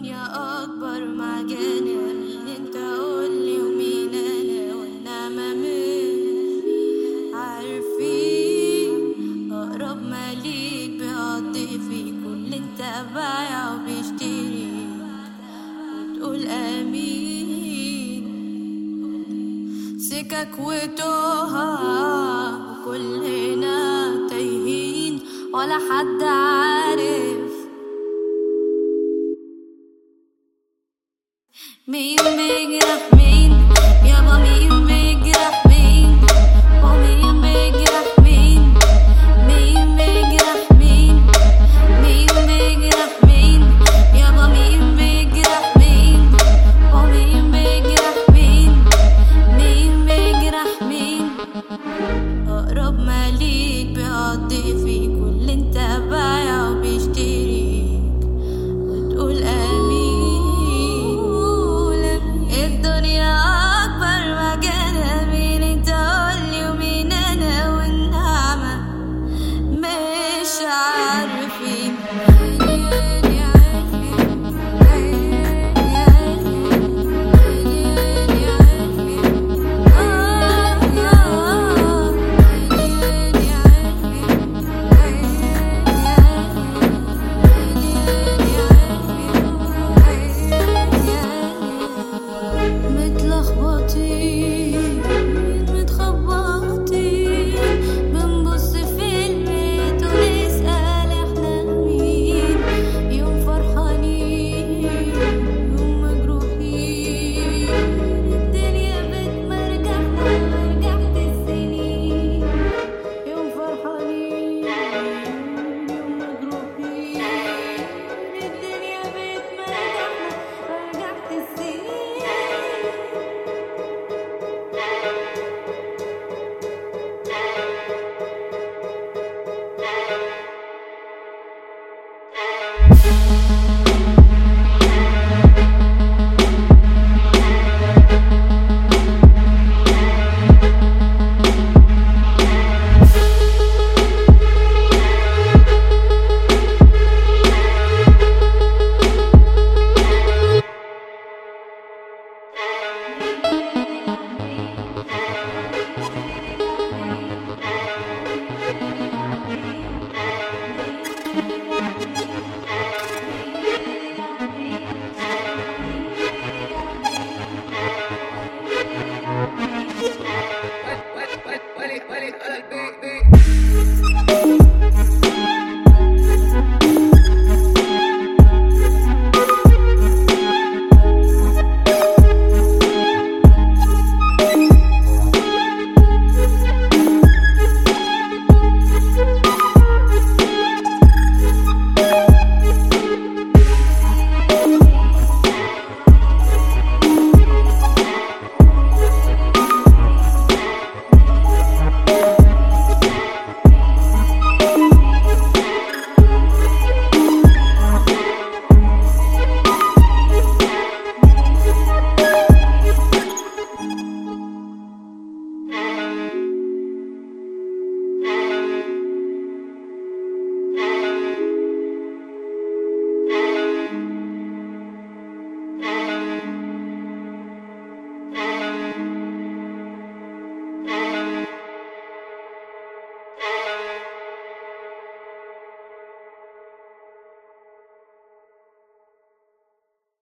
الدنيا أكبر معجنة، مين انت قولي ومين أنا وإنما مش عارفين. أقرب ما ليك بيقضي فيك واللي انت بايع وبيشتري وتقول آمين. سكك وتوها وكلنا تايهين ولا حد عارف مين بيجرح مين. يابا مين بيجرح مين ومين بيجرح مين. مين بيجرح مين. مين بيجرح مين. يابا مين بيجرح مين ومين بيجرح مين. مين بيجرح مين. أقرب ما ليك بيقضي فيك واللي انت بايع وبيشتريك وتقول آمين. الدنيا أكبر مكانها، مين انت قولي ومين أنا والنعمة مش عارفين.